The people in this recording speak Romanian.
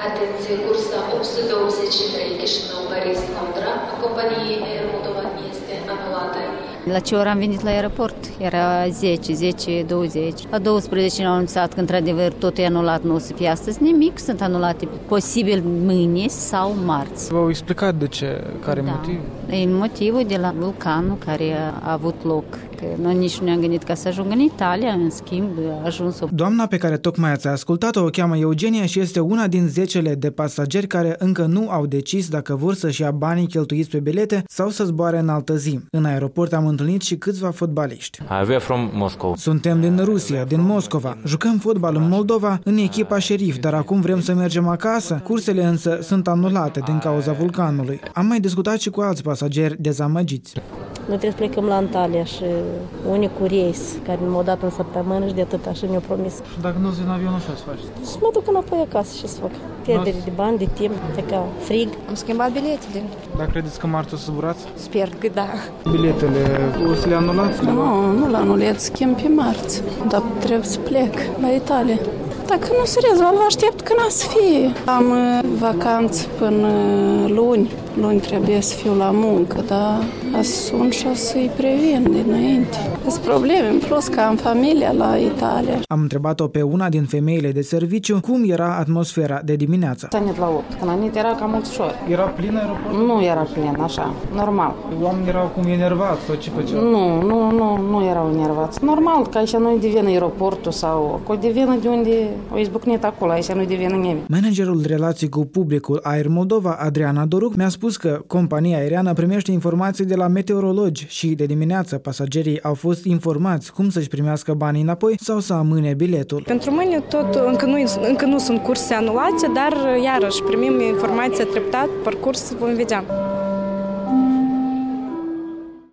Atenție, cursa 883 Chișinău-Paris-Londra a companiei Air Moldova este anulată. La ce oră am venit la aeroport? Era 10:20. La 12 ne-au anunțat că într-adevăr totul e anulat, nu o să fie astăzi nimic, sunt anulate posibil mâine sau marți. V-au explicat de ce? Care motiv? E motivul de la vulcanul care a avut loc. Că noi nici nu ne-am gândit ca să ajungă în Italia, în schimb a ajuns. Doamna pe care tocmai ați ascultat-o o cheamă Eugenia și este una din 10 de pasageri care încă nu au decis dacă vor să-și ia banii cheltuiți pe bilete sau să zboare în altă zi. În aeroport am întâlnit și câțiva fotbaliști. We are from Moscow. Suntem din Rusia, din Moscova. Jucăm fotbal în Moldova, în echipa Șerif, dar acum vrem să mergem acasă. Cursele însă sunt anulate din cauza vulcanului. Am mai discutat și cu alți pasageri dezamăgiți. Noi trebuie să plecăm la Antalya și unicul reis care m-a dat în săptămână și de atât așa ne-a promis. Și dacă nu zi în avion, așa să faci? Să mă duc înapoi acasă și să fac. Pierdere de bani, de timp, de ca frig. Am schimbat biletele. Dar credeți că marți o să zburați? Sper că da. Biletele o să le anulați? Nu le anulez, schimb pe marți. Dar trebuie să plec la Italia. Dacă nu se rezolvă, aștept când să fie. Am vacanță până luni. Luni trebuie să fiu la muncă, dar sun și o să-i previn dinainte. Sunt probleme, în plus că am familia la Italia. Am întrebat-o pe una din femeile de serviciu cum era atmosfera de dimineață. S-a net la 8, când am net era cam ușor. Era plin aeroportul? Nu era plin, așa, normal. Oamenii erau cum enervați sau ce făceau? Nu erau enervați. Normal, că aici nu-i devine aeroportul sau că devine de unde o izbucnit acolo, aici nu devine nimeni. Managerul de relații cu publicul Air Moldova, Adriana Doruc, mi-a spus că compania aeriană primește informații de la meteorologi și de dimineață pasagerii au fost informați cum să-și primească banii înapoi sau să amâne biletul. Pentru mâine tot încă nu sunt curse anulate, dar iarăși primim informația treptat, parcurs vom vedea.